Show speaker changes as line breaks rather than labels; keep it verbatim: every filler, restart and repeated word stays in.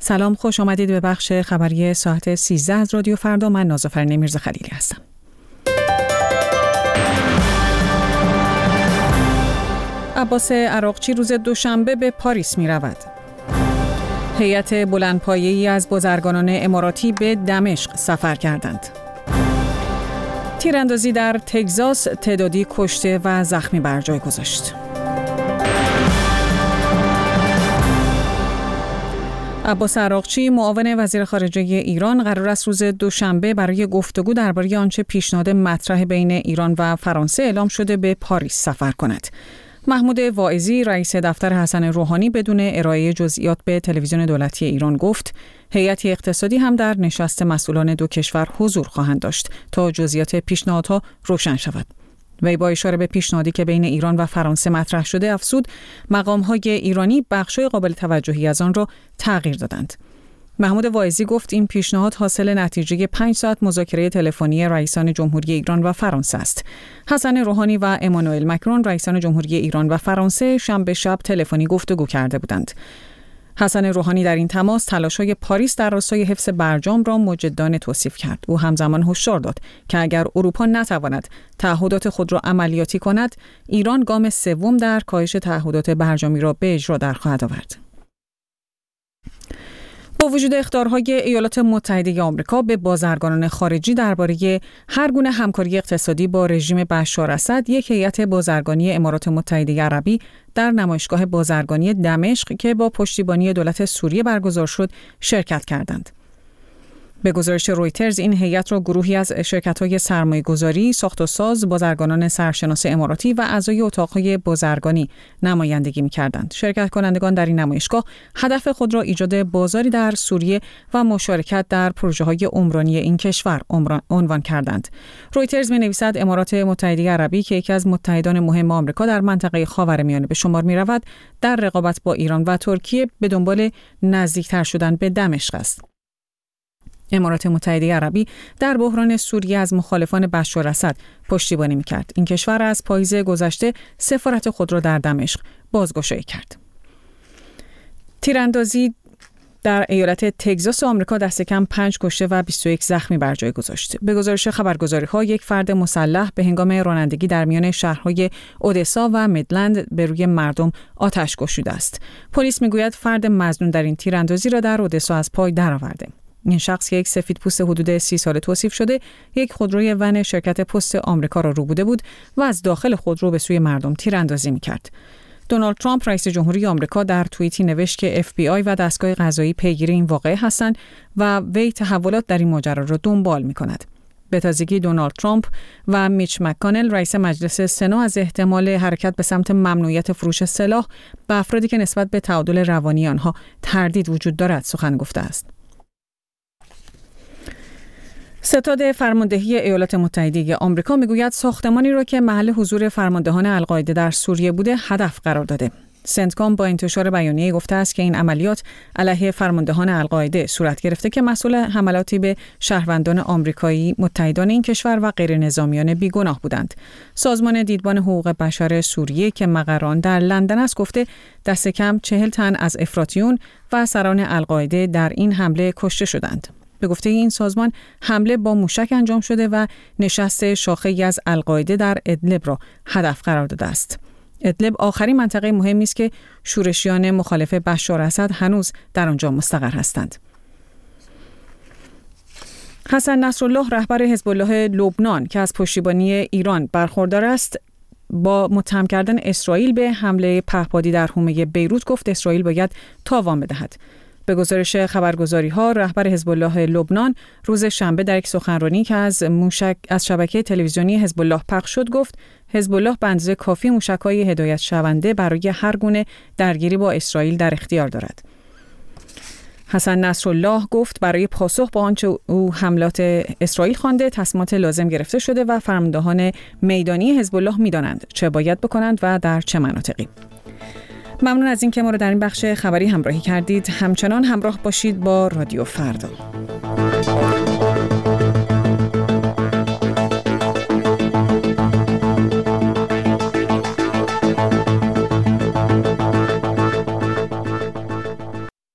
سلام، خوش آمدید به بخش خبری ساعت سیزده از رادیو فردا. من نازافرین میرزاخلیلی هستم. عباس عراقچی روز دوشنبه به پاریس می رود. هیئت بلندپایه‌ای از بازرگانان اماراتی به دمشق سفر کردند. تیراندازی در تگزاس، تعدادی کشته و زخمی بر جای گذاشت. عباس عراقچی، معاون وزیر خارجه ایران، قرار است روز دوشنبه برای گفتگو درباره آنچه پیشنهاد مطرح بین ایران و فرانسه اعلام شده به پاریس سفر کند. محمود واعظی، رئیس دفتر حسن روحانی، بدون ارائه جزئیات به تلویزیون دولتی ایران گفت هیئت اقتصادی هم در نشست مسئولان دو کشور حضور خواهند داشت تا جزئیات پیشنهادها روشن شود. وی با اشاره به پیشنهادی که بین ایران و فرانسه مطرح شده افزود مقام‌های ایرانی بخشای قابل توجهی از آن را تغییر دادند. محمود واعظی گفت این پیشنهاد حاصل نتیجه پنج ساعت مذاکره تلفنی رئیسان جمهوری ایران و فرانسه است. حسن روحانی و امانوئل مکرون، رئیسان جمهوری ایران و فرانسه، شنبه شب تلفنی گفتگو کرده بودند. حسن روحانی در این تماس تلاش‌های پاریس در راستای حفظ برجام را مجدانه توصیف کرد. او همزمان هشدار داد که اگر اروپا نتواند تعهدات خود را عملیاتی کند، ایران گام سوم در کاهش تعهدات برجامی را به اجرا در خواهد آورد. با وجود اخطارهای ایالات متحده آمریکا به بازرگانان خارجی درباره هر گونه همکاری اقتصادی با رژیم بشار اسد، یک هیئت بازرگانی امارات متحده عربی در نمایشگاه بازرگانی دمشق که با پشتیبانی دولت سوریه برگزار شد شرکت کردند. به گزارش رویترز، این هیئت را گروهی از شرکت‌های سرمایه‌گذاری، ساخت و ساز، بازرگانان سرشناس اماراتی و اعضای اتاق‌های بازرگانی نمایندگی می‌کردند. شرکت کنندگان در این نمایشگاه هدف خود را ایجاد بازاری در سوریه و مشارکت در پروژه‌های عمرانی این کشور عنوان کردند. رویترز می‌نویسد امارات متحده عربی که یکی از متحدان مهم آمریکا در منطقه خاورمیانه به شمار می‌رود، در رقابت با ایران و ترکیه به دنبال نزدیکتر شدن به دمشق است. امارات متحده عربی در بحران سوریه از مخالفان بشار اسد پشتیبانی می‌کرد. این کشور از پاییز گذشته سفارت خود را در دمشق بازگشایی کرد. تیراندازی در ایالت تگزاس آمریکا دست کم پنج کشته و بیست و یک زخمی بر جای گذاشت. به گزارش خبرگزاری‌ها، یک فرد مسلح به هنگام رانندگی در میان شهرهای اودسا و میدلند به روی مردم آتش گشوده است. پلیس می‌گوید فرد مظنون در این تیراندازی را در اودسا از پای درآورده. این شخص که یک سفیدپوست حدود سی ساله توصیف شده، یک خودروی ون شرکت پست آمریکا را روبوده بود و از داخل خودرو به سوی مردم تیراندازی می‌کرد. دونالد ترامپ، رئیس جمهوری آمریکا، در توییتی نوشت که اف بی آی و دستگاه قضایی پیگیر این واقعه هستند و وی تحولات در این ماجرا را دنبال می‌کند. به تازگی دونالد ترامپ و میچ مک‌کانل، رئیس مجلس سنا، از احتمال حرکت به سمت ممنوعیت فروش سلاح به افرادی که نسبت به تعادل روانی آنها تردید وجود دارد سخن گفته است. ستاد فرماندهی ایالات متحده آمریکا میگوید ساختمانی را که محل حضور فرماندهان القاعده در سوریه بوده هدف قرار داده. سنتکام با انتشار بیانیه گفته است که این عملیات علیه فرماندهان القاعده صورت گرفته که مسئول حملاتی به شهروندان آمریکایی متحدان این کشور و غیر نظامیان بیگناه بودند. سازمان دیدبان حقوق بشر سوریه که مقر آن در لندن است گفته دست کم چهل تن از افراطیون و سران القاعده در این حمله کشته شدند. به گفته این سازمان، حمله با موشک انجام شده و نشست شاخه‌ای از القاعده در ادلب را هدف قرار داده است. ادلب آخرین منطقه مهمی است که شورشیان مخالف بشار اسد هنوز در آنجا مستقر هستند. حسن نصرالله، رهبر حزب الله لبنان که از پشتیبانی ایران برخوردار است، با متهم کردن اسرائیل به حمله پهپادی در حومه بیروت گفت اسرائیل باید تاوان بدهد. به گزارش خبرگزاری‌ها، رهبر حزب الله لبنان روز شنبه در یک سخنرانی که از موشک از شبکه تلویزیونی حزب الله پخش شد گفت حزب الله به اندازه کافی موشک‌های هدایت شونده برای هر گونه درگیری با اسرائیل در اختیار دارد. حسن نصرالله گفت برای پاسخ به آنچه او حملات اسرائیل خوانده تصمیمات لازم گرفته شده و فرماندهان میدانی حزب الله می‌دانند چه باید بکنند و در چه مناطقی. ممنون از این که ما را در این بخش خبری همراهی کردید. همچنان همراه باشید با رادیو فردا.